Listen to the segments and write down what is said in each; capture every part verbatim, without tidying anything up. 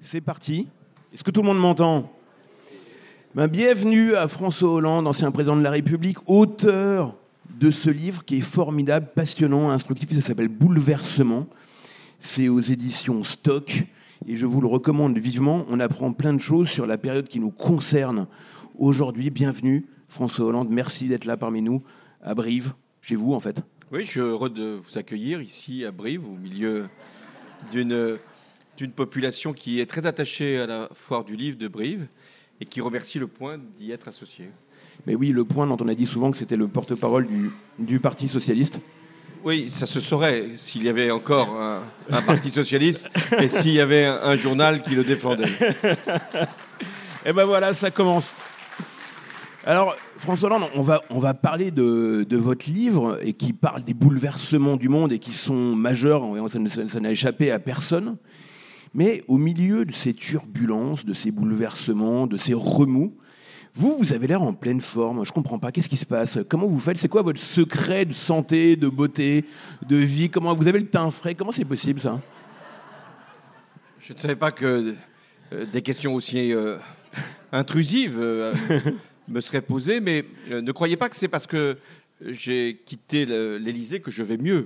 C'est parti. Est-ce que tout le monde m'entend ? Ben, bienvenue à François Hollande, ancien président de la République, auteur de ce livre qui est formidable, passionnant, instructif. Ça s'appelle Bouleversement. C'est aux éditions Stock et je vous le recommande vivement. On apprend plein de choses sur la période qui nous concerne aujourd'hui. Bienvenue, François Hollande. Merci d'être là parmi nous, à Brive, chez vous en fait. Oui, je suis heureux de vous accueillir ici à Brive, au milieu d'une, d'une population qui est très attachée à la foire du livre de Brive et qui remercie Le Point d'y être associé. Mais oui, Le Point dont on a dit souvent que c'était le porte-parole du, du Parti Socialiste. Oui, ça se saurait s'il y avait encore un, un Parti Socialiste et s'il y avait un, un journal qui le défendait. Et ben voilà, ça commence. Alors, François Hollande, on va, on va parler de, de votre livre et qui parle des bouleversements du monde et qui sont majeurs, ça, ça, ça n'a échappé à personne. Mais au milieu de ces turbulences, de ces bouleversements, de ces remous, vous, vous avez l'air en pleine forme. Je ne comprends pas. Qu'est-ce qui se passe ? Comment vous faites ? C'est quoi votre secret de santé, de beauté, de vie ? Comment vous avez le teint frais ? Comment c'est possible, ça ? Je ne savais pas que euh, des questions aussi euh, intrusives euh, me seraient posées, mais euh, ne croyez pas que c'est parce que j'ai quitté le, l'Élysée que je vais mieux.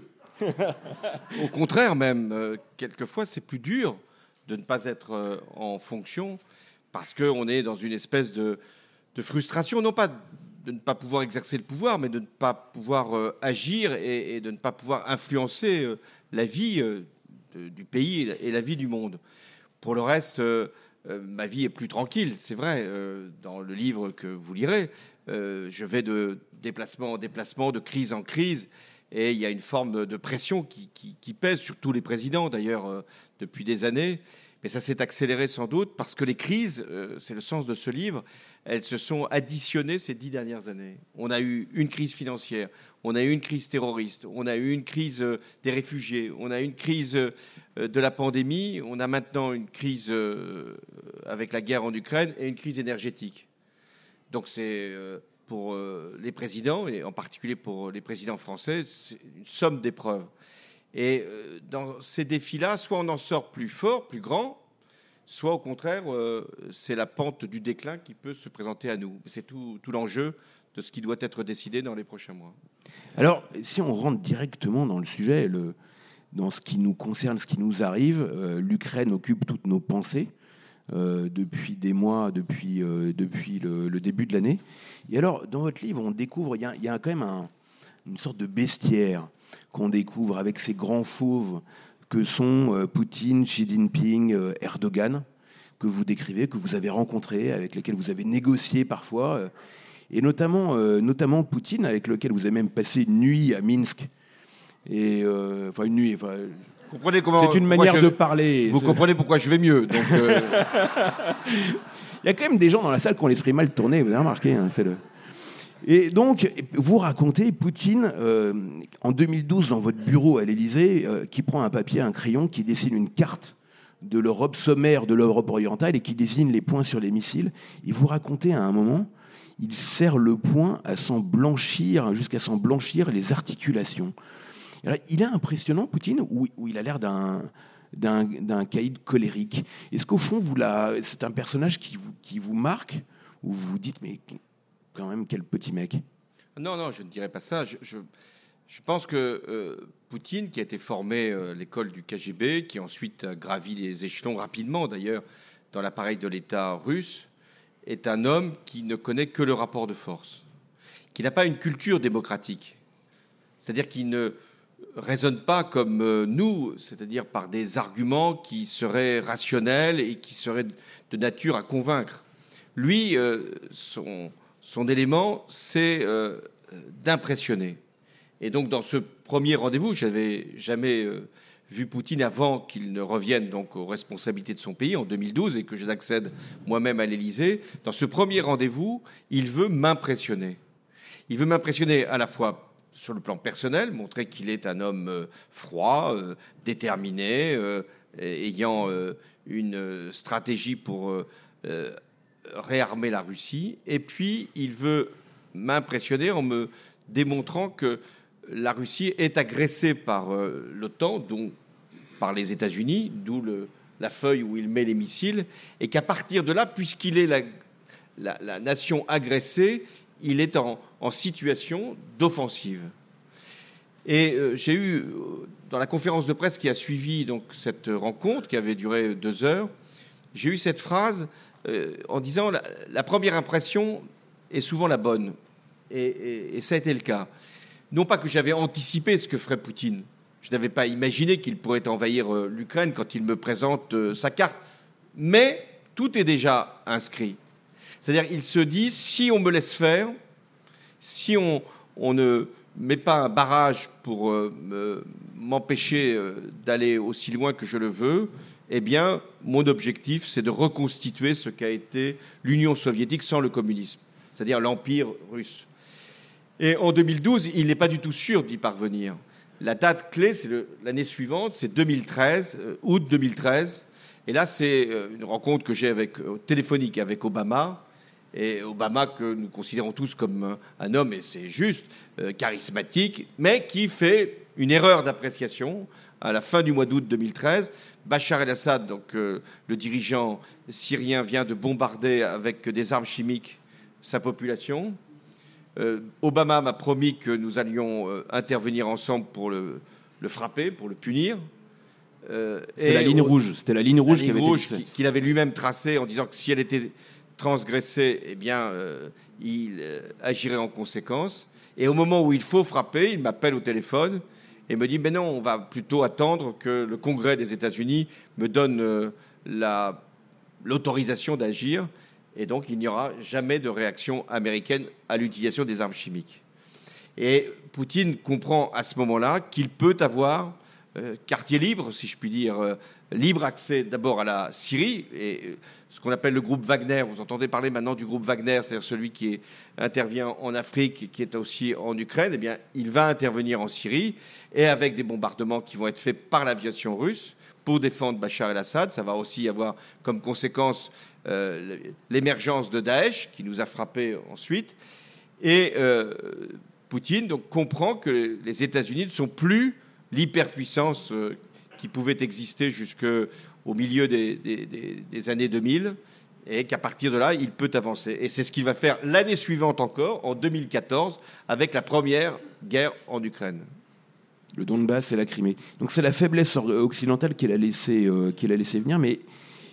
Au contraire, même, euh, quelquefois, c'est plus dur de ne pas être euh, en fonction parce qu'on est dans une espèce de de frustration, non pas de ne pas pouvoir exercer le pouvoir, mais de ne pas pouvoir euh, agir et, et de ne pas pouvoir influencer euh, la vie euh, de, du pays et la vie du monde. Pour le reste, euh, euh, ma vie est plus tranquille, c'est vrai. Euh, dans le livre que vous lirez, euh, je vais de déplacement en déplacement, de crise en crise, et il y a une forme de pression qui, qui, qui pèse sur tous les présidents, d'ailleurs, euh, depuis des années. Mais ça s'est accéléré sans doute parce que les crises, euh, c'est le sens de ce livre, elles se sont additionnées ces dix dernières années. On a eu une crise financière, on a eu une crise terroriste, on a eu une crise euh, des réfugiés, on a eu une crise euh, de la pandémie, on a maintenant une crise euh, avec la guerre en Ukraine et une crise énergétique. Donc c'est euh, pour euh, les présidents, et en particulier pour les présidents français, c'est une somme d'épreuves. Et euh, dans ces défis-là, soit on en sort plus fort, plus grand, soit au contraire, euh, c'est la pente du déclin qui peut se présenter à nous. C'est tout, tout l'enjeu de ce qui doit être décidé dans les prochains mois. Alors, si on rentre directement dans le sujet, le, dans ce qui nous concerne, ce qui nous arrive, euh, l'Ukraine occupe toutes nos pensées euh, depuis des mois, depuis, euh, depuis le, le début de l'année. Et alors, dans votre livre, on découvre, il y a, il y a quand même un, une sorte de bestiaire qu'on découvre avec ces grands fauves que sont euh, Poutine, Xi Jinping, euh, Erdogan, que vous décrivez, que vous avez rencontrés, avec lesquels vous avez négocié parfois, euh, et notamment, euh, notamment Poutine, avec lequel vous avez même passé une nuit à Minsk. Et, euh, enfin, une nuit... Enfin, comprenez comment, c'est une manière je, de parler. Vous ce... comprenez pourquoi je vais mieux. Donc, euh... Il y a quand même des gens dans la salle qui ont l'esprit mal tourné, vous avez remarqué, hein, c'est le... Et donc, vous racontez Poutine, euh, en deux mille douze, dans votre bureau à l'Élysée, euh, qui prend un papier, un crayon, qui dessine une carte de l'Europe sommaire de l'Europe orientale et qui désigne les points sur les missiles. Et vous racontez à un moment, il serre le poing à s'en blanchir, jusqu'à s'en blanchir les articulations. Alors, il est impressionnant, Poutine, ou, ou il a l'air d'un, d'un, d'un caïd colérique. Est-ce qu'au fond, vous la, c'est un personnage qui vous, qui vous marque, ou vous vous dites, mais... quand même, quel petit mec. Non, non, je ne dirais pas ça. Je, je, je pense que euh, Poutine, qui a été formé à euh, l'école du K G B, qui ensuite a gravi les échelons rapidement, d'ailleurs, dans l'appareil de l'État russe, est un homme qui ne connaît que le rapport de force, qui n'a pas une culture démocratique. C'est-à-dire qu'il ne raisonne pas comme euh, nous, c'est-à-dire par des arguments qui seraient rationnels et qui seraient de nature à convaincre. Lui, euh, son... Son élément, c'est euh, d'impressionner. Et donc, dans ce premier rendez-vous, je n'avais jamais euh, vu Poutine avant qu'il ne revienne donc aux responsabilités de son pays en deux mille douze et que je n'accède moi-même à l'Élysée. Dans ce premier rendez-vous, il veut m'impressionner. Il veut m'impressionner à la fois sur le plan personnel, montrer qu'il est un homme euh, froid, euh, déterminé, euh, ayant euh, une stratégie pour... Euh, euh, réarmer la Russie, et puis il veut m'impressionner en me démontrant que la Russie est agressée par euh, l'OTAN, donc par les États-Unis, d'où le, la feuille où il met les missiles, et qu'à partir de là, puisqu'il est la, la, la nation agressée, il est en, en situation d'offensive. Et euh, j'ai eu, dans la conférence de presse qui a suivi donc, cette rencontre, qui avait duré deux heures, j'ai eu cette phrase euh, en disant la, la première impression est souvent la bonne. Et, et, et ça a été le cas. Non pas que j'avais anticipé ce que ferait Poutine. Je n'avais pas imaginé qu'il pourrait envahir euh, l'Ukraine quand il me présente euh, sa carte. Mais tout est déjà inscrit. C'est-à-dire qu'il se dit, si on me laisse faire, si on, on ne met pas un barrage pour euh, me, m'empêcher euh, d'aller aussi loin que je le veux, eh bien, mon objectif, c'est de reconstituer ce qu'a été l'Union soviétique sans le communisme, c'est-à-dire l'Empire russe. Et en deux mille douze, il n'est pas du tout sûr d'y parvenir. La date clé, c'est le, l'année suivante, c'est deux mille treize, euh, août deux mille treize. Et là, c'est euh, une rencontre que j'ai avec, euh, téléphonique avec Obama. Et Obama, que nous considérons tous comme euh, un homme, et c'est juste, euh, charismatique, mais qui fait une erreur d'appréciation à la fin du mois d'août deux mille treize. Bachar el-Assad, donc, euh, le dirigeant syrien, vient de bombarder avec des armes chimiques sa population. Euh, Obama m'a promis que nous allions euh, intervenir ensemble pour le, le frapper, pour le punir. Euh, C'était la ligne rouge. C'était la ligne rouge, la ligne qui avait rouge été... qu'il avait lui-même tracée en disant que si elle était transgressée, eh bien, euh, il euh, agirait en conséquence. Et au moment où il faut frapper, il m'appelle au téléphone et me dit « Mais non, on va plutôt attendre que le Congrès des États-Unis me donne euh, la, l'autorisation d'agir. » Et donc, il n'y aura jamais de réaction américaine à l'utilisation des armes chimiques. Et Poutine comprend à ce moment-là qu'il peut avoir euh, quartier libre, si je puis dire, euh, libre accès d'abord à la Syrie, et euh, ce qu'on appelle le groupe Wagner. Vous entendez parler maintenant du groupe Wagner, c'est-à-dire celui qui est, intervient en Afrique et qui est aussi en Ukraine. Eh bien, il va intervenir en Syrie, et avec des bombardements qui vont être faits par l'aviation russe pour défendre Bachar el-Assad. Ça va aussi avoir comme conséquence Euh, l'émergence de Daesh, qui nous a frappés ensuite. Et euh, Poutine donc, comprend que les États-Unis ne sont plus l'hyperpuissance euh, qui pouvait exister jusqu'au milieu des, des, des, des années deux mille, et qu'à partir de là, il peut avancer. Et c'est ce qu'il va faire l'année suivante encore, en deux mille quatorze, avec la première guerre en Ukraine. Le Donbass et la Crimée. Donc c'est la faiblesse occidentale qu'il a laissé, euh, qu'il a laissé venir, mais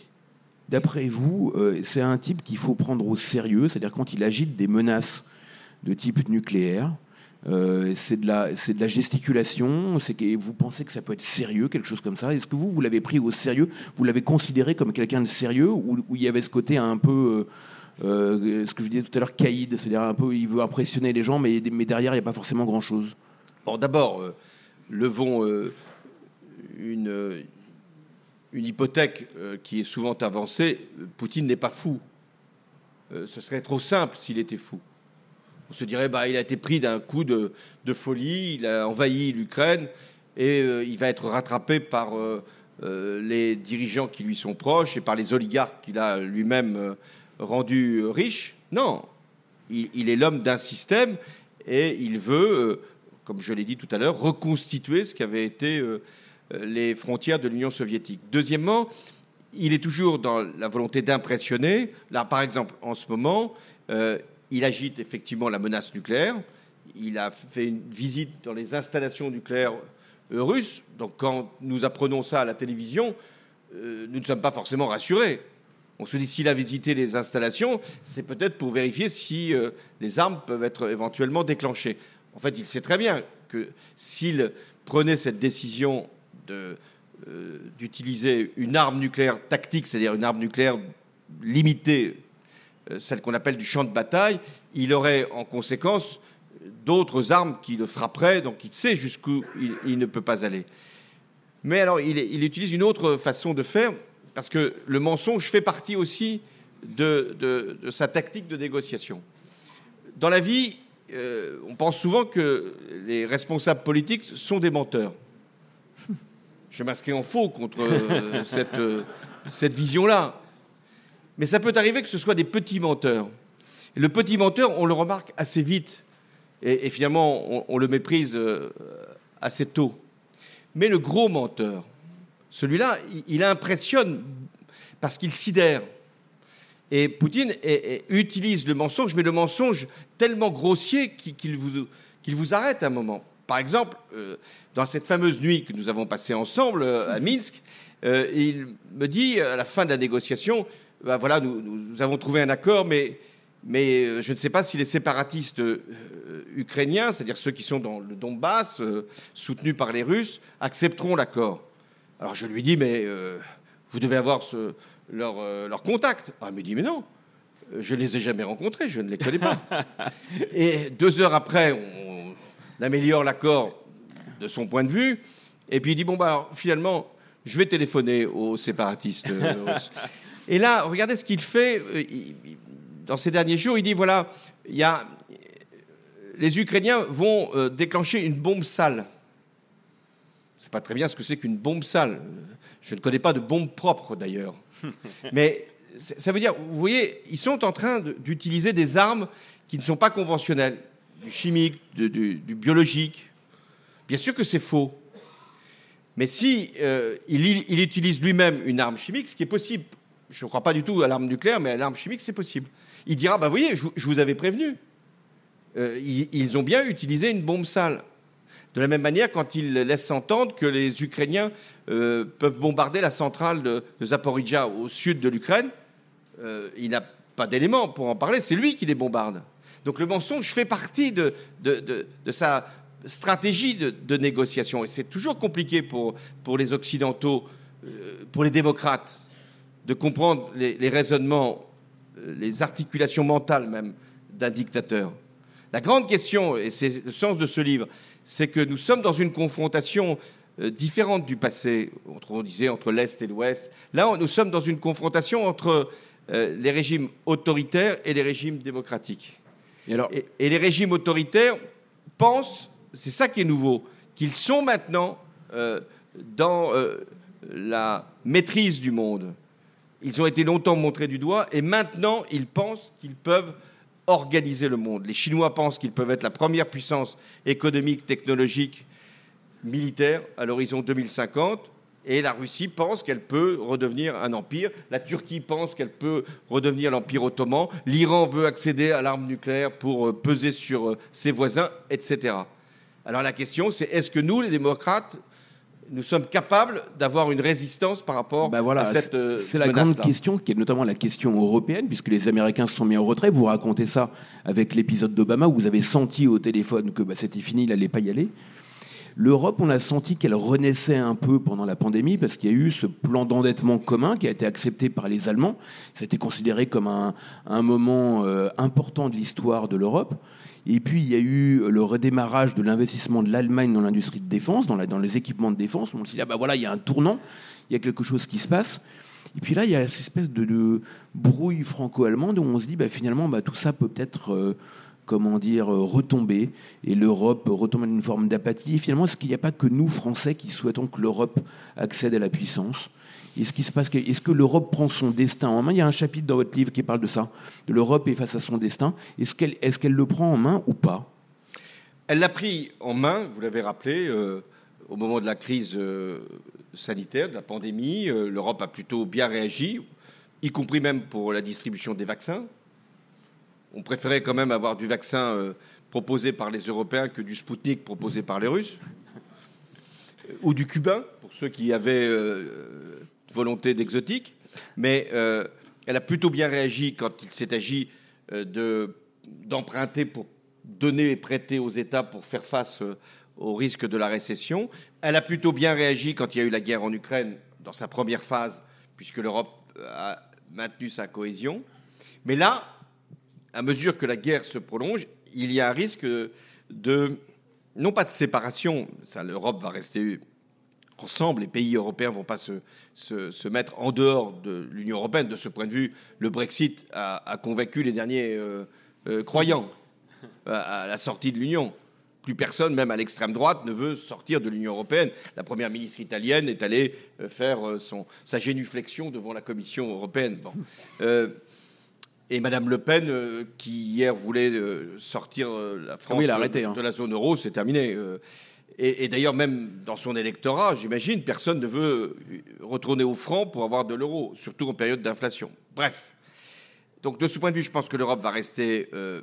d'après vous, euh, c'est un type qu'il faut prendre au sérieux, c'est-à-dire quand il agite des menaces de type nucléaire, euh, c'est, de la, c'est de la gesticulation, c'est que vous pensez que ça peut être sérieux, quelque chose comme ça. Est-ce que vous, vous l'avez pris au sérieux, vous l'avez considéré comme quelqu'un de sérieux, ou, ou il y avait ce côté un peu, euh, euh, ce que je disais tout à l'heure, caïd, c'est-à-dire un peu, il veut impressionner les gens, mais, mais derrière, il n'y a pas forcément grand-chose. Bon, d'abord, euh, levons euh, une... Euh, une hypothèque euh, qui est souvent avancée, Poutine n'est pas fou. Euh, ce serait trop simple s'il était fou. On se dirait, bah, il a été pris d'un coup de, de folie, il a envahi l'Ukraine et euh, il va être rattrapé par euh, euh, les dirigeants qui lui sont proches et par les oligarques qu'il a lui-même euh, rendus riches. Non, il, il est l'homme d'un système et il veut, euh, comme je l'ai dit tout à l'heure, reconstituer ce qui avait été... Euh, les frontières de l'Union soviétique. Deuxièmement, il est toujours dans la volonté d'impressionner. Là, par exemple, en ce moment, euh, il agite effectivement la menace nucléaire. Il a fait une visite dans les installations nucléaires russes. Donc, quand nous apprenons ça à la télévision, euh, nous ne sommes pas forcément rassurés. On se dit, s'il a visité les installations, c'est peut-être pour vérifier si euh, les armes peuvent être éventuellement déclenchées. En fait, il sait très bien que s'il prenait cette décision De, euh, d'utiliser une arme nucléaire tactique, c'est-à-dire une arme nucléaire limitée, euh, celle qu'on appelle du champ de bataille, il aurait en conséquence d'autres armes qui le frapperaient, donc il sait jusqu'où il, il ne peut pas aller. Mais alors, il, il utilise une autre façon de faire, parce que le mensonge fait partie aussi de, de, de sa tactique de négociation. Dans la vie, euh, on pense souvent que les responsables politiques sont des menteurs. Je m'inscris en faux contre euh, cette, euh, cette vision-là. Mais ça peut arriver que ce soit des petits menteurs. Et le petit menteur, on le remarque assez vite. Et, et finalement, on, on le méprise euh, assez tôt. Mais le gros menteur, celui-là, il, il impressionne parce qu'il sidère. Et Poutine est, est, utilise le mensonge, mais le mensonge tellement grossier qu'il, qu'il, vous, qu'il vous arrête un moment. Par exemple, euh, dans cette fameuse nuit que nous avons passée ensemble euh, à Minsk, euh, il me dit à la fin de la négociation, ben voilà, nous, nous, nous avons trouvé un accord, mais, mais euh, je ne sais pas si les séparatistes euh, ukrainiens, c'est-à-dire ceux qui sont dans le Donbass, euh, soutenus par les Russes, accepteront l'accord. Alors je lui dis, mais euh, vous devez avoir ce... Leur, euh, leur contact. Ah, elle me dit, mais non, je ne les ai jamais rencontrés, je ne les connais pas. Et deux heures après, on, on améliore l'accord de son point de vue, et puis il dit, bon, bah, alors, finalement, je vais téléphoner aux séparatistes russes. Et là, regardez ce qu'il fait il, dans ces derniers jours. Il dit, voilà, il y a, les Ukrainiens vont euh, déclencher une bombe sale. Je ne sais pas très bien ce que c'est qu'une bombe sale. Je ne connais pas de bombe propre, d'ailleurs. Mais ça veut dire, vous voyez, ils sont en train de, d'utiliser des armes qui ne sont pas conventionnelles, du chimique, de, du, du biologique. Bien sûr que c'est faux. Mais si euh, il, il utilise lui-même une arme chimique, ce qui est possible, je ne crois pas du tout à l'arme nucléaire, mais à l'arme chimique, c'est possible. Il dira, bah, vous voyez, je, je vous avais prévenu. Euh, ils, ils ont bien utilisé une bombe sale. De la même manière, quand il laisse entendre que les Ukrainiens euh, peuvent bombarder la centrale de, de Zaporijia au sud de l'Ukraine, euh, il n'a pas d'éléments pour en parler, c'est lui qui les bombarde. Donc le mensonge fait partie de, de, de, de sa stratégie de, de négociation. Et c'est toujours compliqué pour, pour les Occidentaux, euh, pour les démocrates, de comprendre les, les raisonnements, les articulations mentales même d'un dictateur. La grande question, et c'est le sens de ce livre, c'est que nous sommes dans une confrontation euh, différente du passé, entre, on disait entre l'Est et l'Ouest. Là, on, nous sommes dans une confrontation entre euh, les régimes autoritaires et les régimes démocratiques. Et, alors... et, et les régimes autoritaires pensent, c'est ça qui est nouveau, qu'ils sont maintenant euh, dans euh, la maîtrise du monde. Ils ont été longtemps montrés du doigt et maintenant, ils pensent qu'ils peuvent organiser le monde. Les Chinois pensent qu'ils peuvent être la première puissance économique, technologique, militaire à l'horizon deux mille cinquante, et la Russie pense qu'elle peut redevenir un empire. La Turquie pense qu'elle peut redevenir l'empire ottoman. L'Iran veut accéder à l'arme nucléaire pour peser sur ses voisins, et cetera. Alors la question, c'est est-ce que nous, les démocrates, nous sommes capables d'avoir une résistance par rapport ben voilà, à cette euh, c'est la grande question, qui est notamment la question européenne, puisque les Américains se sont mis en retrait. Vous racontez ça avec l'épisode d'Obama, où vous avez senti au téléphone que bah, c'était fini, il n'allait pas y aller. L'Europe, on a senti qu'elle renaissait un peu pendant la pandémie, parce qu'il y a eu ce plan d'endettement commun qui a été accepté par les Allemands. C'était considéré comme un, un moment euh, important de l'histoire de l'Europe. Et puis, il y a eu le redémarrage de l'investissement de l'Allemagne dans l'industrie de défense, dans, la, dans les équipements de défense. On s'est dit, ah ben voilà, il y a un tournant, il y a quelque chose qui se passe. Et puis là, il y a cette espèce de, de brouille franco-allemande où on se dit, bah, finalement, bah, tout ça peut peut-être, euh, comment dire, euh, retomber. Et l'Europe retombe dans une forme d'apathie. Et finalement, est-ce qu'il n'y a pas que nous, Français, qui souhaitons que l'Europe accède à la puissance ? Est-ce qu'il se passe que, est-ce que l'Europe prend son destin en main ? Il y a un chapitre dans votre livre qui parle de ça, de l'Europe est face à son destin. Est-ce qu'elle, est-ce qu'elle le prend en main ou pas ? Elle l'a pris en main, vous l'avez rappelé, euh, au moment de la crise euh, sanitaire, de la pandémie. Euh, L'Europe a plutôt bien réagi, y compris même pour la distribution des vaccins. On préférait quand même avoir du vaccin euh, proposé par les Européens que du Spoutnik proposé par les Russes. Ou du cubain, pour ceux qui avaient euh, volonté d'exotique. Mais euh, elle a plutôt bien réagi quand il s'est agi euh, de, d'emprunter pour donner et prêter aux États pour faire face euh, au risque de la récession. Elle a plutôt bien réagi quand il y a eu la guerre en Ukraine, dans sa première phase, puisque l'Europe a maintenu sa cohésion. Mais là, à mesure que la guerre se prolonge, il y a un risque de... non pas de séparation, ça, l'Europe va rester ensemble, les pays européens ne vont pas se, se, se mettre en dehors de l'Union européenne. De ce point de vue, le Brexit a, a convaincu les derniers euh, euh, croyants à, à la sortie de l'Union. Plus personne, même à l'extrême droite, ne veut sortir de l'Union européenne. La première ministre italienne est allée faire son, sa génuflexion devant la Commission européenne. Bon. Euh, Et Mme Le Pen, euh, qui hier voulait euh, sortir euh, la France oui, arrêté, hein. de la zone euro, c'est terminé. Euh, Et, et d'ailleurs, même dans son électorat, j'imagine, personne ne veut retourner au franc pour avoir de l'euro, surtout en période d'inflation. Bref. Donc, de ce point de vue, je pense que l'Europe va rester euh,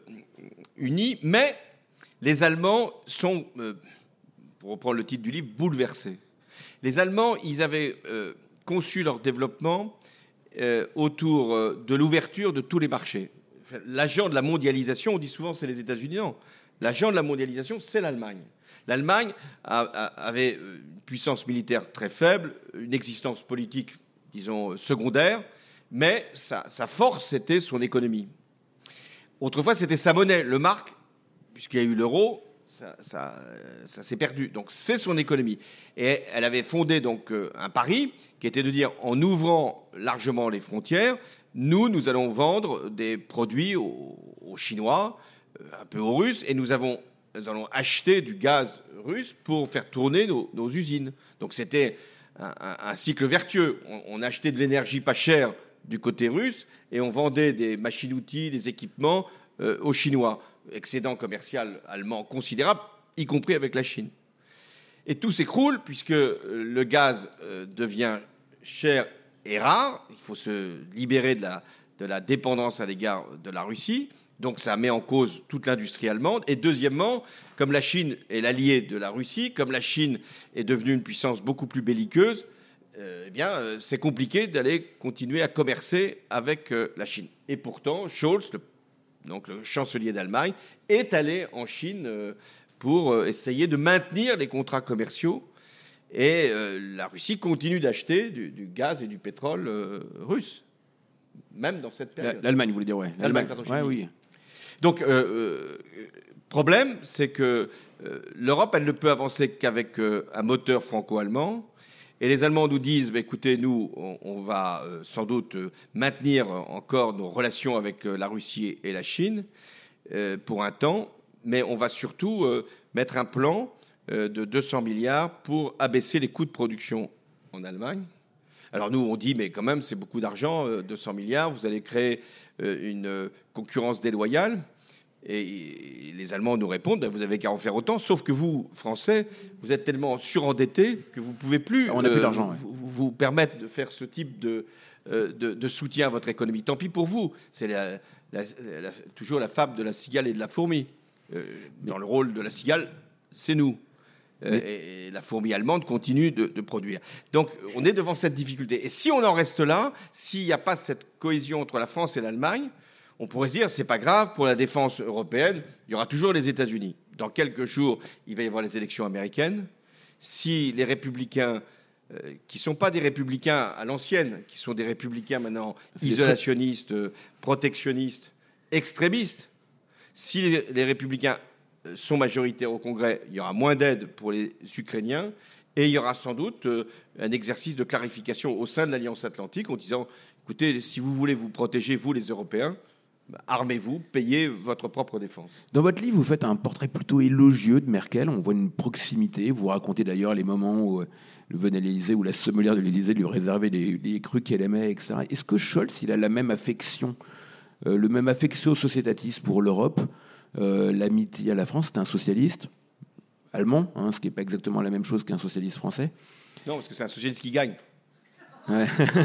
unie, mais les Allemands sont, euh, pour reprendre le titre du livre, bouleversés. Les Allemands, ils avaient euh, conçu leur développement euh, autour euh, de l'ouverture de tous les marchés. Enfin, l'agent de la mondialisation, on dit souvent c'est les États-Unis, non. L'agent de la mondialisation, c'est l'Allemagne. L'Allemagne a, a, avait une puissance militaire très faible, une existence politique, disons, secondaire, mais sa, sa force, c'était son économie. Autrefois, c'était sa monnaie. Le mark, puisqu'il y a eu l'euro, ça, ça, ça s'est perdu. Donc, c'est son économie. Et elle avait fondé donc un pari qui était de dire, en ouvrant largement les frontières, nous, nous allons vendre des produits aux, aux Chinois, un peu aux Russes, et nous, avons, nous allons acheter du gaz russe pour faire tourner nos, nos usines. Donc, c'était un, un, un cycle vertueux. On, on achetait de l'énergie pas chère du côté russe, et on vendait des machines-outils, des équipements euh, aux Chinois. Excédent commercial allemand considérable, y compris avec la Chine. Et tout s'écroule puisque le gaz euh, devient cher et rare. Il faut se libérer de la, de la dépendance à l'égard de la Russie. Donc ça met en cause toute l'industrie allemande. Et deuxièmement, comme la Chine est l'allié de la Russie, comme la Chine est devenue une puissance beaucoup plus belliqueuse, Euh, eh bien, euh, c'est compliqué d'aller continuer à commercer avec euh, la Chine. Et pourtant, Scholz, le, donc le chancelier d'Allemagne, est allé en Chine euh, pour euh, essayer de maintenir les contrats commerciaux. Et euh, la Russie continue d'acheter du, du gaz et du pétrole euh, russe, même dans cette période. L'Allemagne, vous voulez dire, ouais. L'Allemagne, pardon. Ouais, oui. Donc, euh, euh, problème, c'est que euh, l'Europe, elle ne peut avancer qu'avec euh, un moteur franco-allemand. Et les Allemands nous disent, bah, écoutez, nous, on, on va euh, sans doute euh, maintenir encore nos relations avec euh, la Russie et la Chine euh, pour un temps, mais on va surtout euh, mettre un plan euh, de deux cents milliards pour abaisser les coûts de production en Allemagne. Alors nous, on dit, mais quand même, c'est beaucoup d'argent, euh, deux cents milliards, vous allez créer euh, une euh, concurrence déloyale. Et les Allemands nous répondent, vous avez qu'à en faire autant, sauf que vous, Français, vous êtes tellement surendettés que vous ne pouvez plus, On a plus d'argent, euh, ouais. vous, vous permettre de faire ce type de, euh, de, de soutien à votre économie. Tant pis pour vous, c'est la, la, la, toujours la fable de la cigale et de la fourmi. Euh, dans le rôle de la cigale, c'est nous. Euh, et, et la fourmi allemande continue de, de produire. Donc on est devant cette difficulté. Et si on en reste là, s'il n'y a pas cette cohésion entre la France et l'Allemagne, on pourrait se dire, c'est pas grave, pour la défense européenne, il y aura toujours les États-Unis. Dans quelques jours, il va y avoir les élections américaines. Si les républicains, euh, qui ne sont pas des républicains à l'ancienne, qui sont des républicains maintenant isolationnistes, euh, protectionnistes, extrémistes, si les, les républicains sont majoritaires au Congrès, il y aura moins d'aide pour les Ukrainiens et il y aura sans doute euh, un exercice de clarification au sein de l'Alliance Atlantique en disant, écoutez, si vous voulez vous protéger, vous les Européens, armez-vous, payez votre propre défense. Dans votre livre, vous faites un portrait plutôt élogieux de Merkel. On voit une proximité. Vous racontez d'ailleurs les moments où le venait à l'Élysée, où la sommelière de l'Élysée lui réservait des, des crus qu'elle aimait, et cetera. Est-ce que Scholz, il a la même affection, euh, le même affectio societatis pour l'Europe, euh, l'amitié à la France? C'est un socialiste allemand, hein, ce qui n'est pas exactement la même chose qu'un socialiste français. Non, parce que c'est un socialiste qui gagne. Ouais.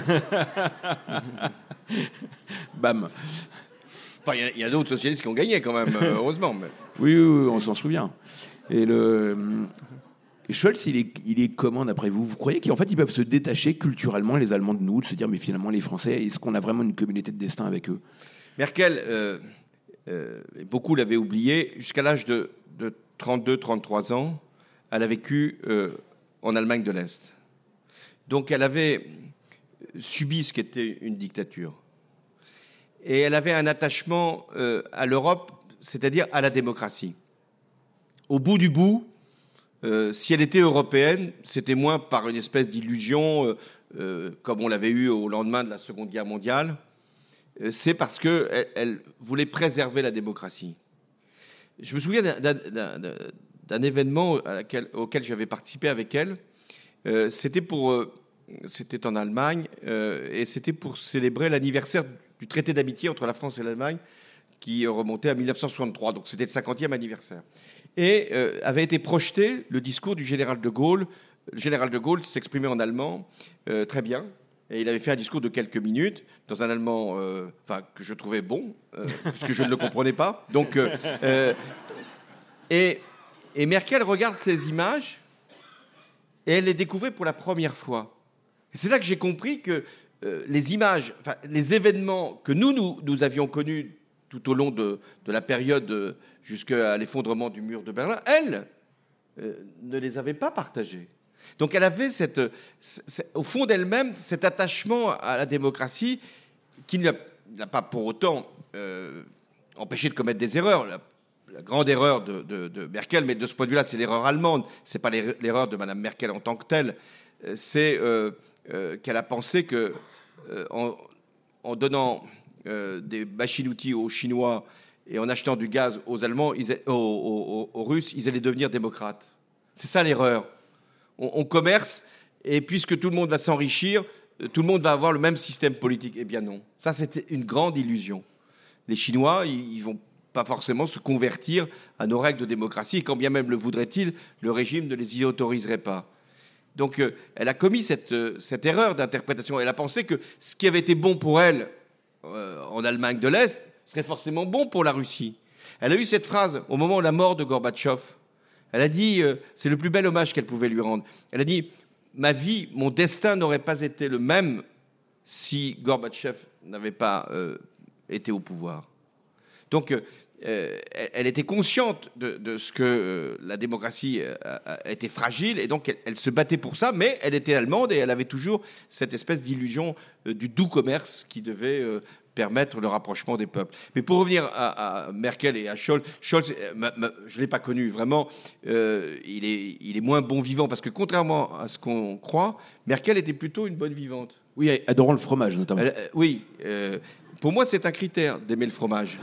Bam. Enfin, il y a, a d'autres socialistes qui ont gagné quand même, euh, heureusement. Mais... Oui, oui, oui, on s'en souvient. Et le et Scholz, il est, il est comment d'après vous? Vous croyez qu'en fait ils peuvent se détacher culturellement, les Allemands de nous, de se dire mais finalement les Français, est-ce qu'on a vraiment une communauté de destin avec eux? Merkel, euh, euh, beaucoup l'avaient oublié, jusqu'à l'âge de, de trente-deux trente-trois ans, elle a vécu euh, en Allemagne de l'Est. Donc elle avait subi ce qu'était une dictature. Et elle avait un attachement euh, à l'Europe, c'est-à-dire à la démocratie. Au bout du bout, euh, si elle était européenne, c'était moins par une espèce d'illusion, euh, euh, comme on l'avait eu au lendemain de la Seconde Guerre mondiale, euh, c'est parce qu'elle elle voulait préserver la démocratie. Je me souviens d'un, d'un, d'un, d'un événement à laquelle, auquel j'avais participé avec elle. Euh, c'était, pour, euh, c'était en Allemagne, euh, et c'était pour célébrer l'anniversaire du traité d'amitié entre la France et l'Allemagne, qui remontait à mille neuf cent soixante-trois, donc c'était le cinquantième anniversaire. Et euh, avait été projeté le discours du général de Gaulle. Le général de Gaulle s'exprimait en allemand euh, très bien. Et il avait fait un discours de quelques minutes dans un allemand euh, enfin, que je trouvais bon, euh, puisque je ne le comprenais pas. Donc, euh, euh, et, et Merkel regarde ces images et elle les découvrait pour la première fois. Et c'est là que j'ai compris que euh, les images, enfin, les événements que nous, nous, nous avions connus tout au long de, de la période euh, jusqu'à l'effondrement du mur de Berlin, elle euh, ne les avait pas partagés. Donc elle avait cette, cette, au fond d'elle-même cet attachement à la démocratie qui ne l'a pas pour autant euh, empêché de commettre des erreurs. La, la grande erreur de, de, de Merkel, mais de ce point de vue-là, c'est l'erreur allemande, c'est pas l'erreur de Madame Merkel en tant que telle, c'est euh, euh, qu'elle a pensé que euh, en, en donnant euh, des machines-outils aux Chinois et en achetant du gaz aux Allemands, ils, aux, aux, aux Russes, ils allaient devenir démocrates. C'est ça l'erreur. On commerce, et puisque tout le monde va s'enrichir, tout le monde va avoir le même système politique. Eh bien non. Ça, c'était une grande illusion. Les Chinois, ils ne vont pas forcément se convertir à nos règles de démocratie, et quand bien même le voudraient-ils, le régime ne les y autoriserait pas. Donc, euh, elle a commis cette, euh, cette erreur d'interprétation. Elle a pensé que ce qui avait été bon pour elle euh, en Allemagne de l'Est serait forcément bon pour la Russie. Elle a eu cette phrase au moment de la mort de Gorbatchev. Elle a dit, euh, c'est le plus bel hommage qu'elle pouvait lui rendre. Elle a dit, ma vie, mon destin n'aurait pas été le même si Gorbatchev n'avait pas euh, été au pouvoir. Donc, euh, elle était consciente de, de ce que euh, la démocratie a, a été fragile, et donc elle, elle se battait pour ça, mais elle était allemande et elle avait toujours cette espèce d'illusion euh, du doux commerce qui devait euh, permettre le rapprochement des peuples. Mais pour revenir à, à Merkel et à Scholz, Scholz, ma, ma, je ne l'ai pas connu vraiment, euh, il, est, il est moins bon vivant, parce que contrairement à ce qu'on croit, Merkel était plutôt une bonne vivante. Oui, adorant le fromage notamment. Elle, euh, oui, euh, pour moi c'est un critère d'aimer le fromage.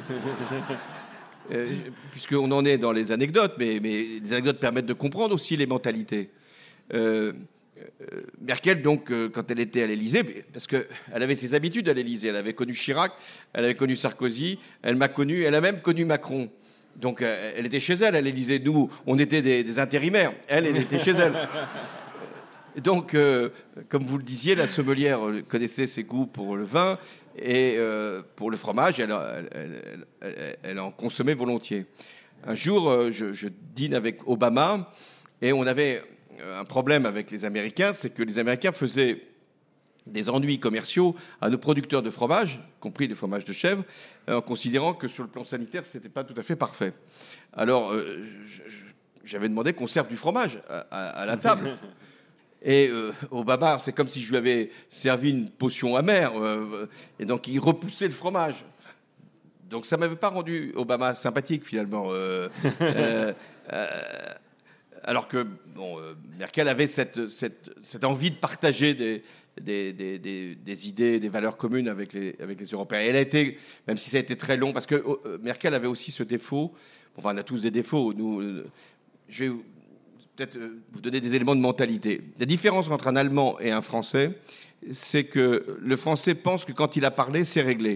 euh, Puisqu'on en est dans les anecdotes, mais, mais les anecdotes permettent de comprendre aussi les mentalités. Euh, Euh, Merkel, donc, euh, quand elle était à l'Élysée, parce qu'elle avait ses habitudes à l'Élysée, elle avait connu Chirac, elle avait connu Sarkozy, elle m'a connu, elle a même connu Macron. Donc, euh, elle était chez elle à l'Élysée. Nous, on était des, des intérimaires. Elle, elle était chez elle. Donc, euh, comme vous le disiez, la sommelière connaissait ses goûts pour le vin et euh, pour le fromage, elle, elle, elle, elle, elle en consommait volontiers. Un jour, euh, je, je dîne avec Obama et on avait un problème avec les Américains, c'est que les Américains faisaient des ennuis commerciaux à nos producteurs de fromage, y compris des fromages de chèvre, en considérant que sur le plan sanitaire, ce n'était pas tout à fait parfait. Alors, euh, j'avais demandé qu'on serve du fromage à, à, à la table. Et euh, Obama, c'est comme si je lui avais servi une potion amère, euh, et donc il repoussait le fromage. Donc ça ne m'avait pas rendu Obama sympathique, finalement. Euh, euh, euh, Alors que bon, euh, Merkel avait cette, cette, cette envie de partager des, des, des, des, des idées, des valeurs communes avec les, avec les Européens. Et elle a été, même si ça a été très long, parce que euh, Merkel avait aussi ce défaut, enfin on a tous des défauts, nous, euh, je vais peut-être euh, vous donner des éléments de mentalité. La différence entre un Allemand et un Français, c'est que le Français pense que quand il a parlé, c'est réglé.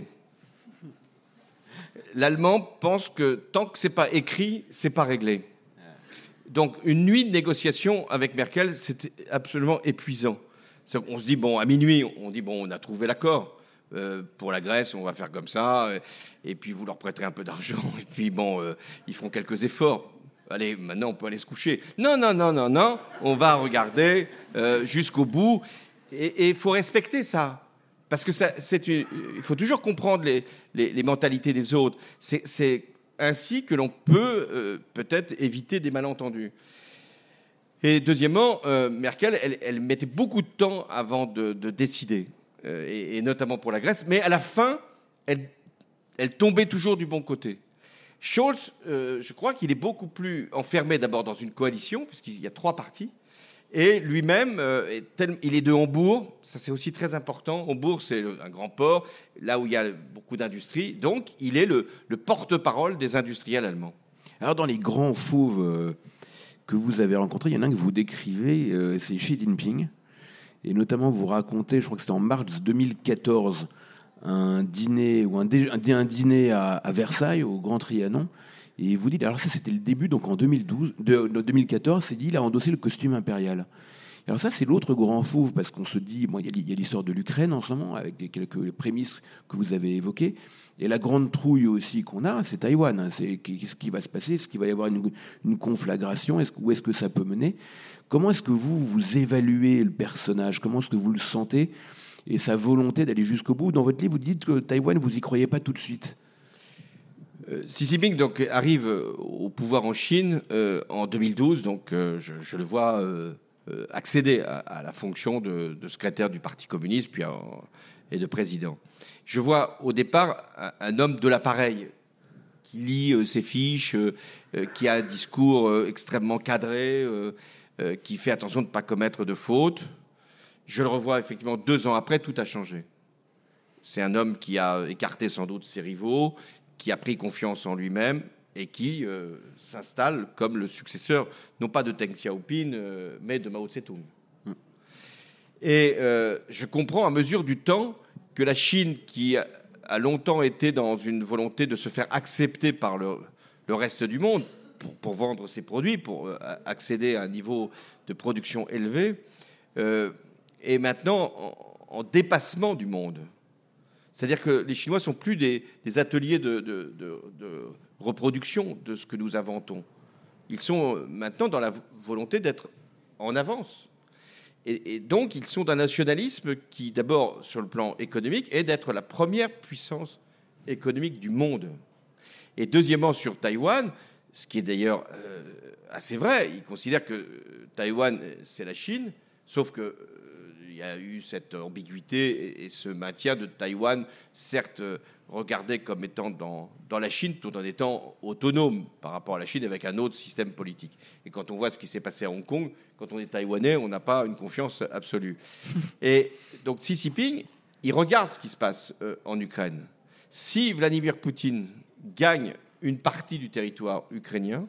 L'Allemand pense que tant que c'est pas écrit, c'est pas réglé. Donc, une nuit de négociation avec Merkel, c'était absolument épuisant. On se dit, bon, à minuit, on dit, bon, on a trouvé l'accord. Euh, pour la Grèce, on va faire comme ça. Et puis, vous leur prêterez un peu d'argent. Et puis, bon, euh, ils font quelques efforts. Allez, maintenant, on peut aller se coucher. Non, non, non, non, non. On va regarder euh, jusqu'au bout. Et il faut respecter ça. Parce que ça, c'est une, il faut toujours comprendre les, les, les mentalités des autres. C'est... c'est ainsi que l'on peut euh, peut-être éviter des malentendus. Et deuxièmement, euh, Merkel, elle, elle mettait beaucoup de temps avant de, de décider, euh, et, et notamment pour la Grèce, mais à la fin, elle, elle tombait toujours du bon côté. Scholz, euh, je crois qu'il est beaucoup plus enfermé d'abord dans une coalition, puisqu'il y a trois partis, et lui-même, euh, est tel, il est de Hambourg, ça c'est aussi très important. Hambourg, c'est le, un grand port, là où il y a beaucoup d'industries. Donc, il est le, le porte-parole des industriels allemands. Alors, dans les grands fauves euh, que vous avez rencontrés, il y en a un que vous décrivez, euh, c'est Xi Jinping. Et notamment, vous racontez, je crois que c'était en mars deux mille quatorze, un dîner ou un, dé, un, un dîner à, à Versailles, au Grand Trianon, et vous dites, alors ça c'était le début, donc en deux mille douze, de, de deux mille quatorze, c'est dit, il a endossé le costume impérial. Alors ça, c'est l'autre grand fauve, parce qu'on se dit, bon, il y a l'histoire de l'Ukraine en ce moment, avec des, quelques prémices que vous avez évoquées, et la grande trouille aussi qu'on a, c'est Taïwan. Hein. C'est, qu'est-ce qui va se passer? Est-ce qu'il va y avoir une, une conflagration? Est-ce, où est-ce que ça peut mener? Comment est-ce que vous, vous évaluez le personnage? Comment est-ce que vous le sentez? Et sa volonté d'aller jusqu'au bout? Dans votre livre, vous dites que Taïwan, vous n'y croyez pas tout de suite. Euh, Xi Jinping donc, arrive au pouvoir en Chine euh, en deux mille douze, donc euh, je, je le vois... Euh, Euh, accéder à, à la fonction de, de secrétaire du Parti communiste puis en, et de président. Je vois au départ un, un homme de l'appareil qui lit euh, ses fiches, euh, euh, qui a un discours euh, extrêmement cadré, euh, euh, qui fait attention de ne pas commettre de fautes. Je le revois effectivement deux ans après, tout a changé. C'est un homme qui a écarté sans doute ses rivaux, qui a pris confiance en lui-même, et qui euh, s'installe comme le successeur, non pas de Deng Xiaoping, euh, mais de Mao Tse-tung. Mm. Et euh, je comprends à mesure du temps que la Chine, qui a longtemps été dans une volonté de se faire accepter par le, le reste du monde, pour, pour vendre ses produits, pour euh, accéder à un niveau de production élevé, euh, est maintenant en, en dépassement du monde. C'est-à-dire que les Chinois ne sont plus des, des ateliers de, de, de, de reproduction de ce que nous inventons. Ils sont maintenant dans la volonté d'être en avance. Et, et donc, ils sont d'un nationalisme qui, d'abord, sur le plan économique, est d'être la première puissance économique du monde. Et deuxièmement, sur Taïwan, ce qui est d'ailleurs euh, assez vrai, ils considèrent que Taïwan, c'est la Chine, sauf que il y a eu cette ambiguïté et ce maintien de Taïwan, certes regardé comme étant dans, dans la Chine, tout en étant autonome par rapport à la Chine avec un autre système politique. Et quand on voit ce qui s'est passé à Hong Kong, quand on est taïwanais, on n'a pas une confiance absolue. Et donc Xi Jinping, il regarde ce qui se passe euh, en Ukraine. Si Vladimir Poutine gagne une partie du territoire ukrainien,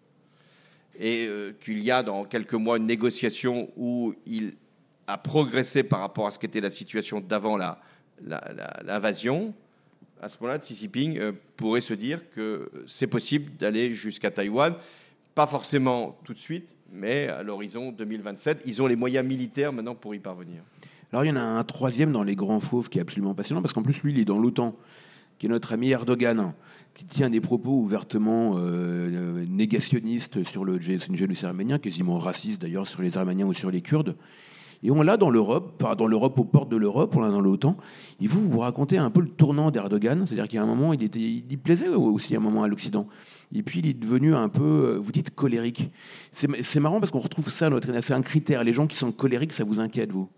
et euh, qu'il y a dans quelques mois une négociation où il a progressé par rapport à ce qu'était la situation d'avant la, la, la, l'invasion, à ce moment-là, Xi Jinping euh, pourrait se dire que c'est possible d'aller jusqu'à Taïwan, pas forcément tout de suite, mais à l'horizon deux mille vingt-sept. Ils ont les moyens militaires maintenant pour y parvenir. Alors il y en a un troisième dans les grands fauves qui est absolument passionnant, parce qu'en plus, lui, il est dans l'OTAN, qui est notre ami Erdogan, qui tient des propos ouvertement euh, négationnistes sur le génocide arménien, quasiment racistes d'ailleurs sur les Arméniens ou sur les Kurdes. Et on l'a dans l'Europe, enfin dans l'Europe, aux portes de l'Europe, on l'a dans l'OTAN. Et vous, vous racontez un peu le tournant d'Erdogan, c'est-à-dire qu'à un moment, il, était, il plaisait aussi à un moment à l'Occident. Et puis, il est devenu un peu, vous dites, colérique. C'est, c'est marrant parce qu'on retrouve ça, notre, c'est un critère. Les gens qui sont colériques, ça vous inquiète, vous?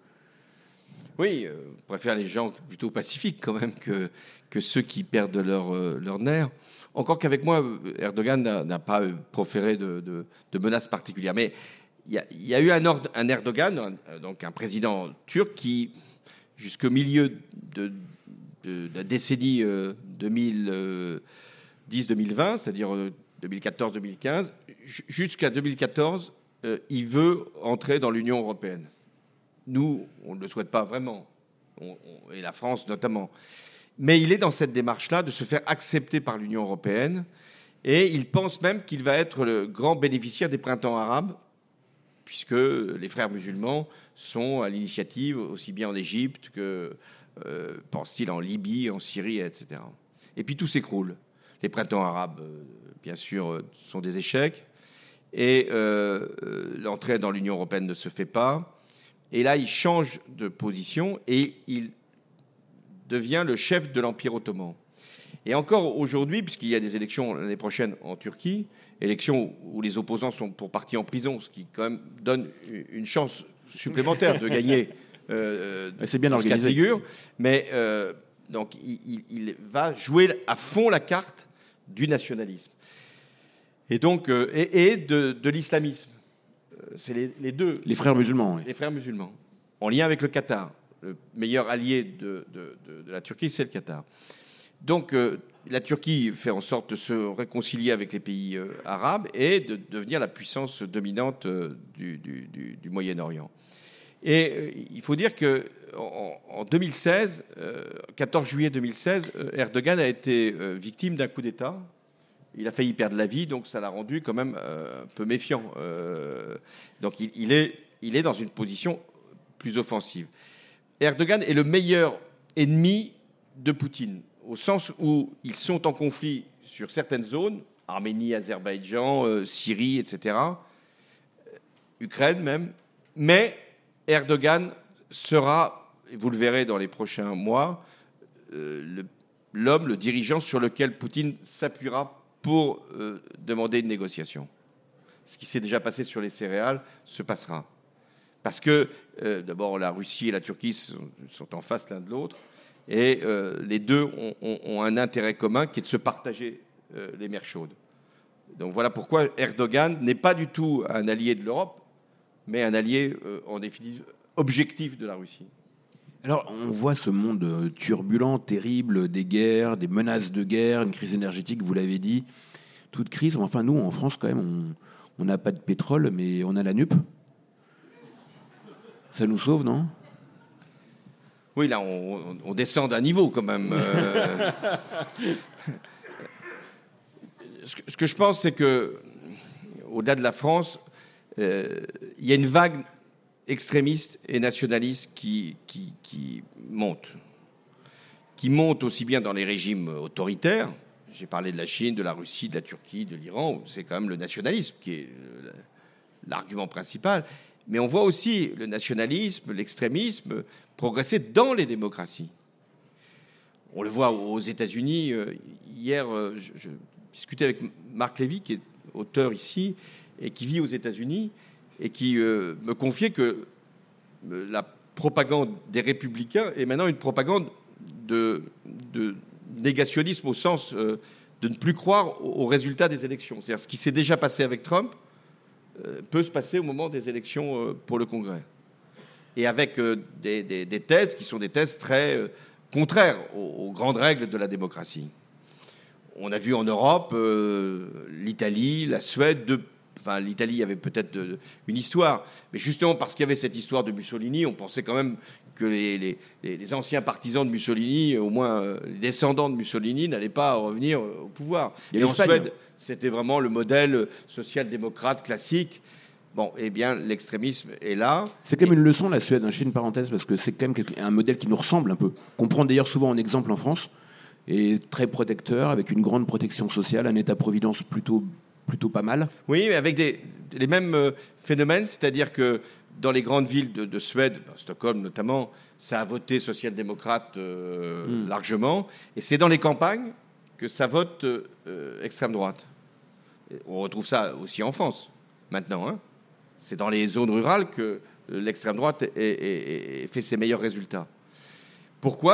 Oui, euh, on préfère les gens plutôt pacifiques quand même que, que ceux qui perdent leur, euh, leur nerf. Encore qu'avec moi, Erdogan n'a, n'a pas proféré de, de, de menaces particulières. Mais il y a, il y a eu un, ordre, un Erdogan, un, donc un président turc, qui, jusqu'au milieu de, de, de la décennie euh, deux mille dix deux mille vingt, c'est-à-dire euh, deux mille quatorze deux mille quinze, jusqu'à deux mille quatorze, euh, il veut entrer dans l'Union européenne. Nous, on ne le souhaite pas vraiment, on, on, et la France notamment. Mais il est dans cette démarche-là de se faire accepter par l'Union européenne, et il pense même qu'il va être le grand bénéficiaire des printemps arabes, puisque les frères musulmans sont à l'initiative aussi bien en Égypte que, euh, pense-t-il, en Libye, en Syrie, et cetera. Et puis tout s'écroule. Les printemps arabes, euh, bien sûr, euh, sont des échecs, et euh, euh, l'entrée dans l'Union européenne ne se fait pas. Et là, il change de position et il devient le chef de l'Empire ottoman. Et encore aujourd'hui, puisqu'il y a des élections l'année prochaine en Turquie, élections où les opposants sont pour partie en prison, ce qui quand même donne une chance supplémentaire de gagner euh, c'est bien dans ce cas de organisé. figure. Mais euh, donc, il, il va jouer à fond la carte du nationalisme et, donc, euh, et, et de, de l'islamisme. C'est les, les deux. Les frères musulmans, oui. Les frères musulmans, en lien avec le Qatar. Le meilleur allié de, de, de, de la Turquie, c'est le Qatar. Donc, euh, la Turquie fait en sorte de se réconcilier avec les pays euh, arabes et de devenir la puissance dominante euh, du, du, du, du Moyen-Orient. Et euh, il faut dire que en, en deux mille seize, euh, quatorze juillet deux mille seize, euh, Erdogan a été euh, victime d'un coup d'État. Il a failli perdre la vie, donc ça l'a rendu quand même euh, un peu méfiant. Euh, donc il, il, est, il est dans une position plus offensive. Erdogan est le meilleur ennemi de Poutine, au sens où ils sont en conflit sur certaines zones, Arménie, Azerbaïdjan, euh, Syrie, et cetera, Ukraine même, mais Erdogan sera, et vous le verrez dans les prochains mois, euh, le, l'homme, le dirigeant sur lequel Poutine s'appuiera pour euh, demander une négociation. Ce qui s'est déjà passé sur les céréales se passera. Parce que, euh, d'abord, la Russie et la Turquie sont, sont en face l'un de l'autre, et euh, les deux ont, ont, ont un intérêt commun qui est de se partager euh, les mers chaudes. Donc voilà pourquoi Erdogan n'est pas du tout un allié de l'Europe, mais un allié, euh, en définitive, objectif de la Russie. Alors, on voit ce monde turbulent, terrible, des guerres, des menaces de guerre, une crise énergétique, vous l'avez dit, toute crise. Enfin, nous, en France, quand même, on n'a pas de pétrole, mais on a la N U P. Ça nous sauve, non ? Oui, là, on, on descend d'un niveau, quand même. Euh... ce, que, ce que je pense, c'est que, au-delà de la France, euh, il y a une vague extrémiste et nationaliste qui, qui, qui monte. Qui monte aussi bien dans les régimes autoritaires. J'ai parlé de la Chine, de la Russie, de la Turquie, de l'Iran, où c'est quand même le nationalisme qui est l'argument principal. Mais on voit aussi le nationalisme, l'extrémisme progresser dans les démocraties. On le voit aux États-Unis. Hier, je, je discutais avec Marc Lévy, qui est auteur ici, et qui vit aux États-Unis, et qui euh, me confiait que euh, la propagande des républicains est maintenant une propagande de, de négationnisme au sens euh, de ne plus croire aux, aux résultats des élections. C'est-à-dire ce qui s'est déjà passé avec Trump euh, peut se passer au moment des élections euh, pour le Congrès. Et avec euh, des, des, des thèses qui sont des thèses très euh, contraires aux, aux grandes règles de la démocratie. On a vu en Europe euh, l'Italie, la Suède, de Enfin, l'Italie avait peut-être de, de, une histoire, mais justement parce qu'il y avait cette histoire de Mussolini, on pensait quand même que les, les, les anciens partisans de Mussolini, au moins euh, les descendants de Mussolini, n'allaient pas revenir au pouvoir. Et, Et en Suède, c'était vraiment le modèle social-démocrate classique. Bon, eh bien, l'extrémisme est là. C'est quand même une leçon, la Suède, hein, je fais une parenthèse, parce que c'est quand même un modèle qui nous ressemble un peu, qu'on prend d'ailleurs souvent en exemple en France, et très protecteur, avec une grande protection sociale, un État-providence plutôt... plutôt pas mal. Oui, mais avec des, les mêmes euh, phénomènes, c'est-à-dire que dans les grandes villes de, de Suède, Stockholm notamment, ça a voté social-démocrate euh, mmh. largement, et c'est dans les campagnes que ça vote euh, extrême droite. Et on retrouve ça aussi en France, maintenant. Hein. C'est dans les zones rurales que l'extrême droite est, est, est, fait ses meilleurs résultats. Pourquoi ?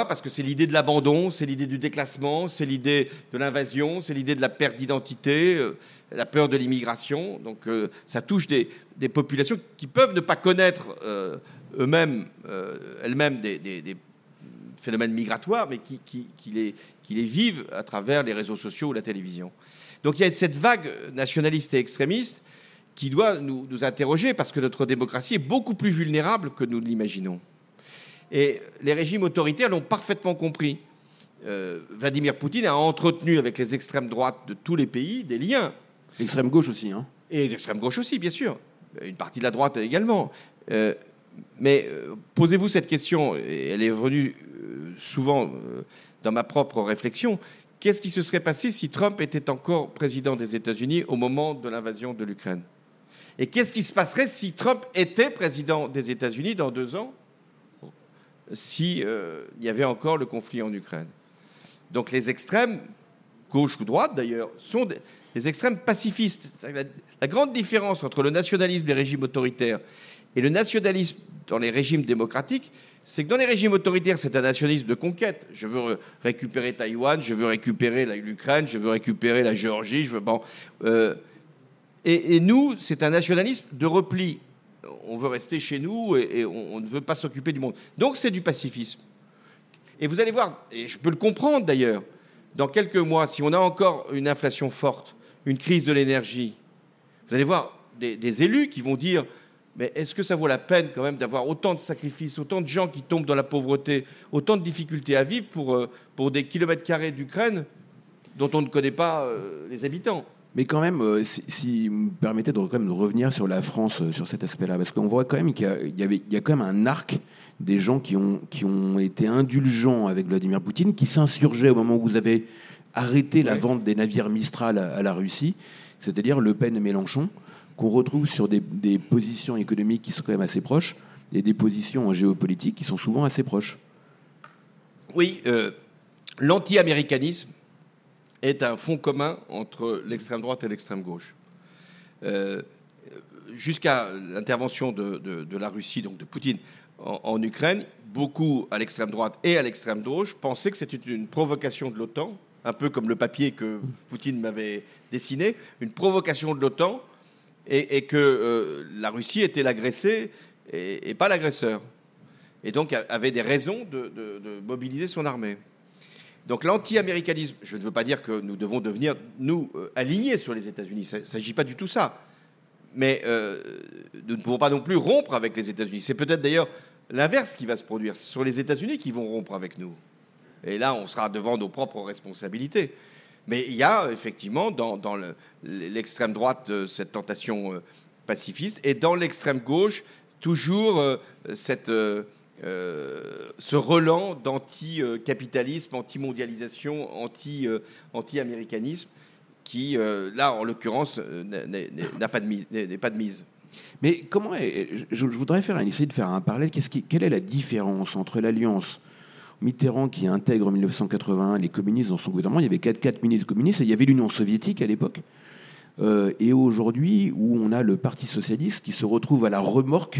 Parce que c'est l'idée de l'abandon, c'est l'idée du déclassement, c'est l'idée de l'invasion, c'est l'idée de la perte d'identité, euh, la peur de l'immigration. Donc euh, ça touche des, des populations qui peuvent ne pas connaître euh, eux-mêmes, euh, elles-mêmes des, des, des phénomènes migratoires, mais qui, qui, qui, les, qui les vivent à travers les réseaux sociaux ou la télévision. Donc il y a cette vague nationaliste et extrémiste qui doit nous, nous interroger, parce que notre démocratie est beaucoup plus vulnérable que nous l'imaginons. Et les régimes autoritaires l'ont parfaitement compris. Euh, Vladimir Poutine a entretenu avec les extrêmes droites de tous les pays des liens. L'extrême gauche aussi, hein. Et l'extrême gauche aussi, bien sûr. Une partie de la droite également. Euh, mais euh, posez-vous cette question, et elle est venue euh, souvent euh, dans ma propre réflexion. Qu'est-ce qui se serait passé si Trump était encore président des États-Unis au moment de l'invasion de l'Ukraine ? Et qu'est-ce qui se passerait si Trump était président des États-Unis dans deux ans ? S'il euh, y avait encore le conflit en Ukraine. Donc les extrêmes, gauche ou droite d'ailleurs, sont des, des extrêmes pacifistes. La, la grande différence entre le nationalisme des régimes autoritaires et le nationalisme dans les régimes démocratiques, c'est que dans les régimes autoritaires, c'est un nationalisme de conquête. Je veux récupérer Taïwan, je veux récupérer l'Ukraine, je veux récupérer la Géorgie, je veux... Bon, euh, et, et nous, c'est un nationalisme de repli. On veut rester chez nous et, et on, on ne veut pas s'occuper du monde. Donc c'est du pacifisme. Et vous allez voir, et je peux le comprendre d'ailleurs, dans quelques mois, si on a encore une inflation forte, une crise de l'énergie, vous allez voir des, des élus qui vont dire « mais est-ce que ça vaut la peine quand même d'avoir autant de sacrifices, autant de gens qui tombent dans la pauvreté, autant de difficultés à vivre pour, euh, pour des kilomètres carrés d'Ukraine dont on ne connaît pas euh, les habitants? Mais quand même, euh, si, si vous me permettez de, quand même, de revenir sur la France, euh, sur cet aspect-là, parce qu'on voit quand même qu'il y a, il y avait, il y a quand même un arc des gens qui ont, qui ont été indulgents avec Vladimir Poutine, qui s'insurgeaient au moment où vous avez arrêté la ouais. vente des navires Mistral à, à la Russie, c'est-à-dire Le Pen et Mélenchon, qu'on retrouve sur des, des positions économiques qui sont quand même assez proches, et des positions en géopolitique qui sont souvent assez proches. Oui, euh, l'anti-américanisme est un fond commun entre l'extrême droite et l'extrême gauche. Euh, jusqu'à l'intervention de, de, de la Russie, donc de Poutine, en, en Ukraine, beaucoup à l'extrême droite et à l'extrême gauche pensaient que c'était une provocation de l'OTAN, un peu comme le papier que Poutine m'avait dessiné, une provocation de l'OTAN, et, et que euh, la Russie était l'agressé et, et pas l'agresseur. Et donc avait des raisons de, de, de mobiliser son armée. Donc l'anti-américanisme, je ne veux pas dire que nous devons devenir, nous, euh, alignés sur les États-Unis. Il ne s'agit pas du tout ça. Mais euh, nous ne pouvons pas non plus rompre avec les États-Unis. C'est peut-être d'ailleurs l'inverse qui va se produire. Ce sont les États-Unis qui vont rompre avec nous. Et là, on sera devant nos propres responsabilités. Mais il y a effectivement dans, dans le, l'extrême droite cette tentation euh, pacifiste, et dans l'extrême gauche, toujours euh, cette... Euh, Euh, ce relan d'anti-capitalisme, anti-mondialisation, anti, euh, anti-américanisme qui, euh, là, en l'occurrence, euh, n'a pas de mise, n'est pas de mise. Mais comment est, je, je voudrais faire, essayer de faire un parallèle. Qu'est-ce qui, quelle est la différence entre l'alliance Mitterrand qui intègre en mille neuf cent quatre-vingt-un les communistes dans son gouvernement? Il y avait quatre, quatre ministres communistes et il y avait l'Union soviétique à l'époque. Euh, et aujourd'hui, où on a le Parti socialiste qui se retrouve à la remorque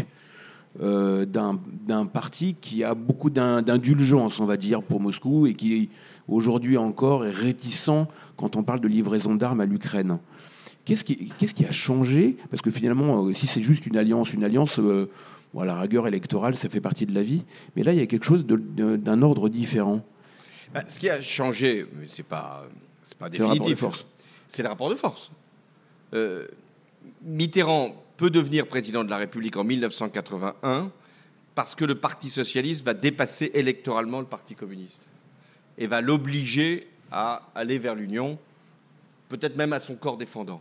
Euh, d'un, d'un parti qui a beaucoup d'un, d'indulgence, on va dire, pour Moscou, et qui aujourd'hui encore est réticent quand on parle de livraison d'armes à l'Ukraine. Qu'est-ce qui, qu'est-ce qui a changé? Parce que finalement, si c'est juste une alliance, une alliance, euh, bon, à la rigueur électorale, ça fait partie de la vie. Mais là, il y a quelque chose de, de, d'un ordre différent. Ben, ce qui a changé, mais c'est pas, c'est pas C'est définitif. Le c'est le rapport de force. Euh, Mitterrand peut devenir président de la République en mille neuf cent quatre-vingt-un parce que le Parti socialiste va dépasser électoralement le Parti communiste et va l'obliger à aller vers l'Union, peut-être même à son corps défendant.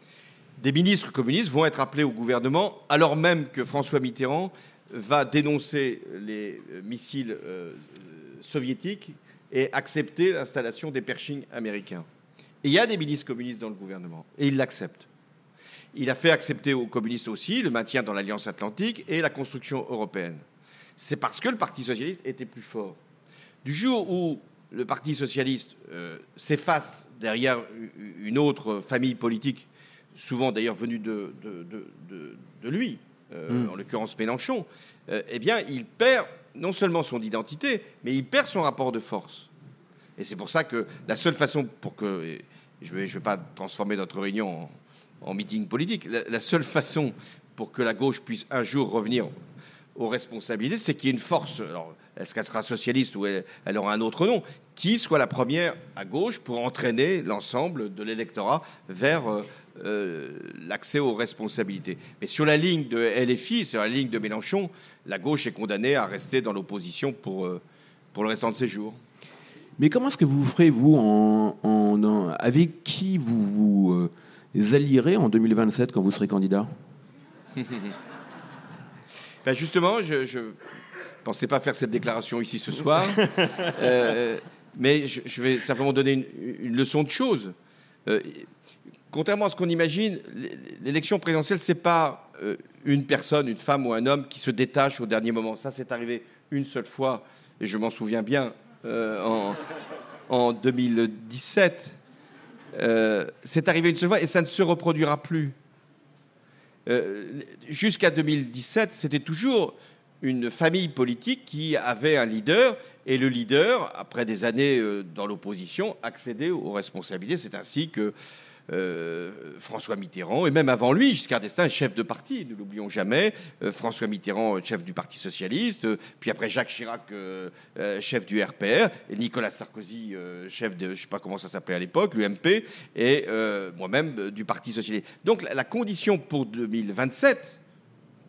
Des ministres communistes vont être appelés au gouvernement alors même que François Mitterrand va dénoncer les missiles euh, soviétiques et accepter l'installation des Pershing américains. Et il y a des ministres communistes dans le gouvernement et ils l'acceptent. Il a fait accepter aux communistes aussi le maintien dans l'Alliance Atlantique et la construction européenne. C'est parce que le Parti socialiste était plus fort. Du jour où le Parti socialiste euh, s'efface derrière une autre famille politique, souvent d'ailleurs venue de, de, de, de, de lui, euh, mmh. en l'occurrence Mélenchon, euh, eh bien, il perd non seulement son identité, mais il perd son rapport de force. Et c'est pour ça que la seule façon pour que... Je ne vais, je vais pas transformer notre réunion en... en meeting politique. La, la seule façon pour que la gauche puisse un jour revenir aux responsabilités, c'est qu'il y ait une force, alors, est-ce qu'elle sera socialiste ou elle, elle aura un autre nom, qui soit la première à gauche pour entraîner l'ensemble de l'électorat vers euh, euh, l'accès aux responsabilités. Mais sur la ligne de L F I, sur la ligne de Mélenchon, la gauche est condamnée à rester dans l'opposition pour, euh, pour le restant de ses jours. Mais comment est-ce que vous ferez, vous, en, en, en, avec qui vous vous... Euh allierez en deux mille vingt-sept quand vous serez candidat? Ben justement, je ne pensais pas faire cette déclaration ici ce soir, euh, mais je, je vais simplement donner une, une leçon de choses. Euh, contrairement à ce qu'on imagine, l'élection présidentielle, ce n'est pas euh, une personne, une femme ou un homme qui se détache au dernier moment. Ça, c'est arrivé une seule fois, et je m'en souviens bien, euh, en, en deux mille dix-sept. Euh, c'est arrivé une seule fois et ça ne se reproduira plus. Euh, jusqu'à deux mille dix-sept, c'était toujours une famille politique qui avait un leader et le leader, après des années euh, dans l'opposition, accédait aux responsabilités. C'est ainsi que euh, François Mitterrand, et même avant lui, Giscard d'Estaing, chef de parti, ne l'oublions jamais, euh, François Mitterrand, chef du Parti socialiste, euh, puis après Jacques Chirac, euh, euh, chef du R P R, et Nicolas Sarkozy, euh, chef de, je ne sais pas comment ça s'appelait à l'époque, l'U M P, et euh, moi-même euh, du Parti socialiste. Donc la, la condition pour deux mille vingt-sept,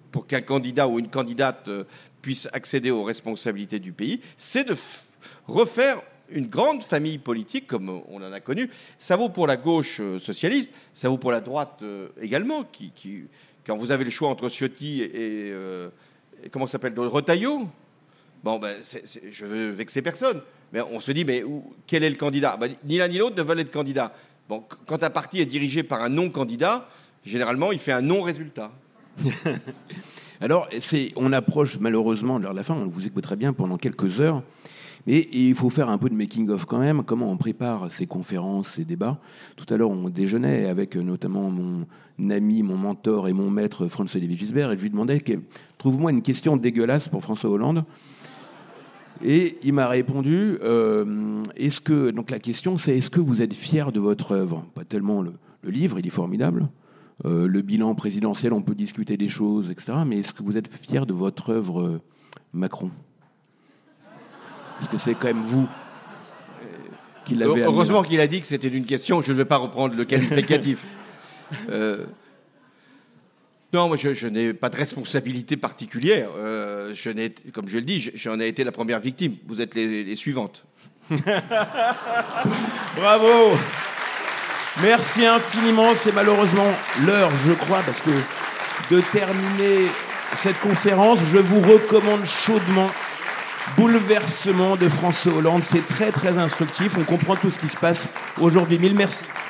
pour qu'un candidat ou une candidate euh, puisse accéder aux responsabilités du pays, c'est de f- refaire une grande famille politique, comme on en a connu. Ça vaut pour la gauche euh, socialiste, ça vaut pour la droite euh, également, qui, qui, quand vous avez le choix entre Ciotti et, euh, et comment ça s'appelle, Retailleau, bon, ben, c'est, c'est, je veux vexer personne, mais on se dit, mais où, quel est le candidat? Ben, ni l'un ni l'autre ne veulent être candidat. Bon, quand un parti est dirigé par un non-candidat, généralement, il fait un non-résultat. Alors, c'est, on approche malheureusement de l'heure de la fin, on vous écoute très bien pendant quelques heures, mais il faut faire un peu de making-of quand même, comment on prépare ces conférences, ces débats. Tout à l'heure, on déjeunait avec notamment mon ami, mon mentor et mon maître François-Xavier Gisbert, et je lui demandais, que, trouve-moi une question dégueulasse pour François Hollande. Et il m'a répondu, euh, est-ce que, donc la question c'est, est-ce que vous êtes fier de votre œuvre? Pas tellement le, le livre, il est formidable. Euh, le bilan présidentiel, on peut discuter des choses, et cetera. Mais est-ce que vous êtes fier de votre œuvre, euh, Macron? Parce que c'est quand même vous euh, qui l'avez Heureusement amené. qu'il a dit que c'était une question, je ne vais pas reprendre le qualificatif. euh, non, moi je, je n'ai pas de responsabilité particulière. Euh, je n'ai, comme je le dis, j'en ai été la première victime. Vous êtes les, les suivantes. Bravo! Merci infiniment. C'est malheureusement l'heure, je crois, parce que de terminer cette conférence, je vous recommande chaudement Bouleversement de François Hollande. C'est très, très instructif. On comprend tout ce qui se passe aujourd'hui. Mille merci.